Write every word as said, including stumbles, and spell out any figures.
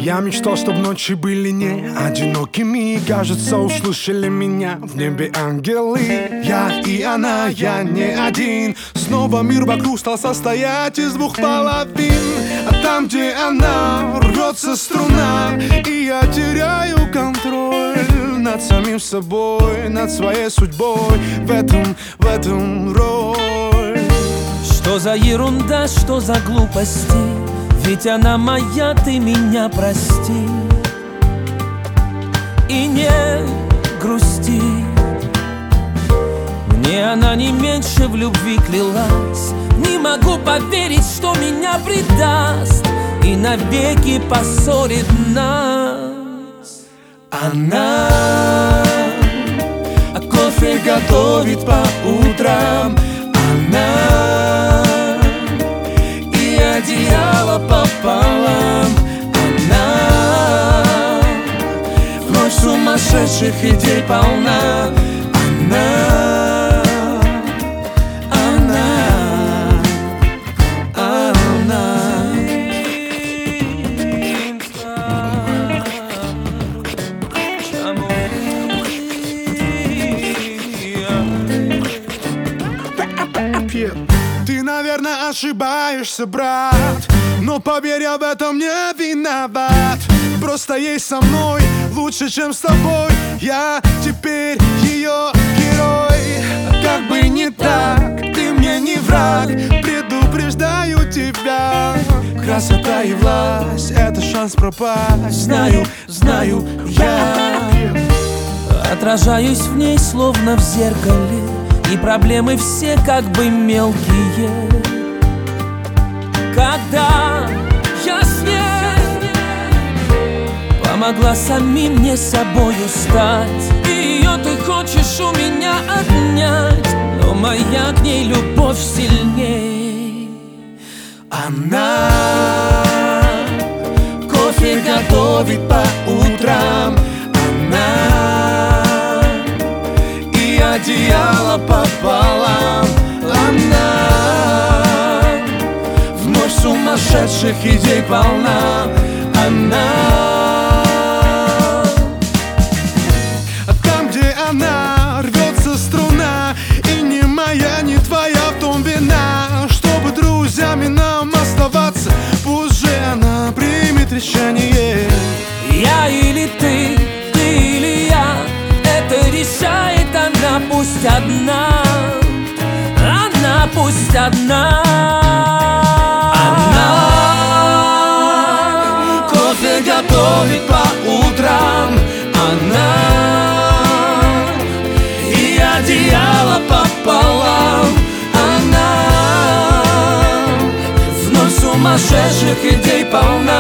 Я мечтал, чтоб ночи были не одинокими. Кажется, услышали меня в небе ангелы. Я и она, я не один. Снова мир вокруг стал состоять из двух половин. А там, где она, рвется струна, и я теряю контроль над самим собой, над своей судьбой. В этом, в этом роль. Что за ерунда, что за глупости? Ведь она моя, ты меня прости. И не грусти. Мне она не меньше в любви клялась. Не могу поверить, что меня предаст и навеки поссорит нас. Она а кофе готовит по утрам. Она и одеяло пополам. Она вновь сумасшедших идей полна. Она, она, она. Ты, наверное, ошибаешься, брат, но поверь, я в этом не виноват. Просто ей со мной лучше, чем с тобой. Я теперь ее герой. Как бы не так, ты мне не враг. Предупреждаю тебя. Красота и власть — это шанс пропасть. Знаю, знаю я. Отражаюсь в ней, словно в зеркале, и проблемы все как бы мелкие. Когда я с ней помогла самим мне собою стать, и ее ты хочешь у меня отнять, но моя к ней любовь сильней. Она кофе готовит по утрам. Она и одеяло пополам. Она вновь сумасшедших идей полна. Она а там, где она, рвется струна, и ни моя, ни твоя в том вина. Чтобы друзьями нам оставаться, пусть же она примет решение. Я или ты, ты или я, это решает она, пусть одна. Она пусть одна. Она кофе готовит по утрам. Она и одеяло пополам. Она вновь сумасшедших идей полна.